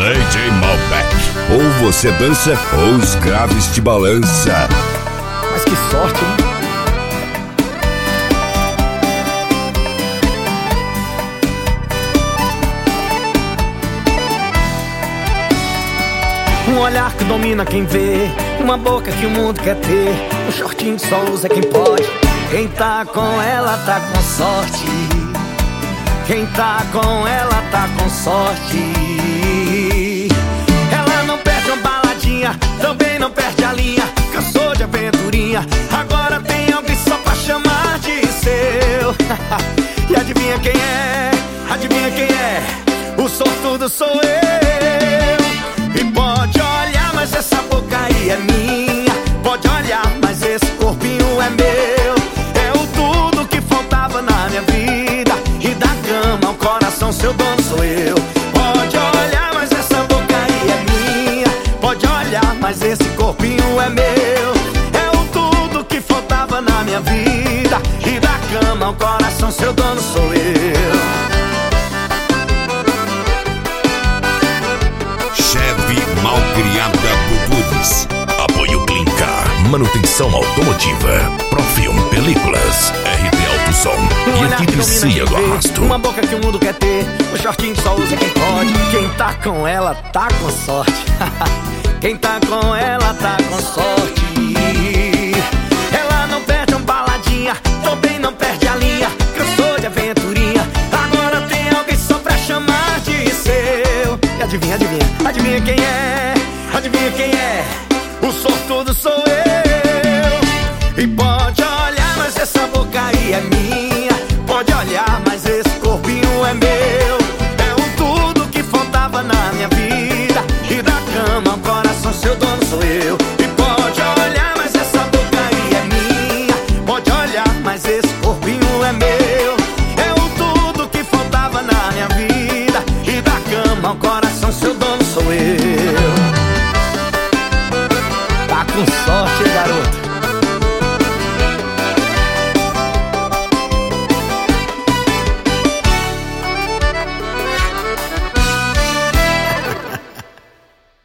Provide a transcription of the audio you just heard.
DJ Malbec. Ou você dança ou os graves te balança. Mas que sorte, hein? Um olhar que domina quem vê, uma boca que o mundo quer ter, um shortinho que só usa quem pode. Quem tá com ela tá com sorte. Quem tá com ela tá com sorte. Ela não perde uma baladinha, também não perde a linha. Cansou de aventurinha, agora tem alguém só pra chamar de seu. E adivinha quem é? Adivinha quem é? O sortudo sou eu. E pode olhar, mas essa boca aí é minha. Pode olhar, mas esse corpinho é meu. É o tudo que faltava na minha vida. E da cama ao coração, seu dono sou eu. Pode olhar, mas essa boca aí é minha. Pode olhar, mas esse corpinho é meu. É o tudo que faltava na minha vida. E da cama ao coração, seu dono sou eu. Malcriada Butudes. Apoio Clincar, manutenção automotiva, Profilm Películas, RT Alto Som e equipe Cia do Arrasto. Uma boca que o mundo quer ter, o shortinho só usa quem pode. Quem tá com ela tá com sorte. Quem tá com ela tá com sorte. Ela não perde uma baladinha, também não perde a linha. Cansou de aventurinha, agora tem alguém só pra chamar de seu. E adivinha, adivinha, adivinha quem é? Adivinha quem é? O sortudo sou eu. E pode olhar, mas essa boca aí é minha. Pode olhar, mas esse corpinho é meu. É o tudo que faltava na minha vida. E da cama ao coração, seu dono sou eu. E pode olhar, mas essa boca aí é minha. Pode olhar, mas esse corpinho é meu. É o tudo que faltava na minha vida. E da cama ao coração, seu dono sou eu.